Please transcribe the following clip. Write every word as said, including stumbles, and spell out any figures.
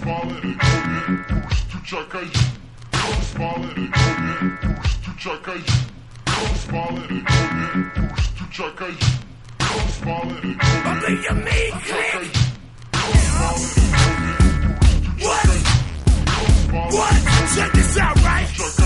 Rozpalenie konie, puszczu czekaj. Rozpalenie konie, puszczu czekaj. Rozpalenie konie, puszczu czekaj. Rozpalenie konie, puszczu czekaj. Rozpalenie konie, puszczu czekaj. What? Check this out, right?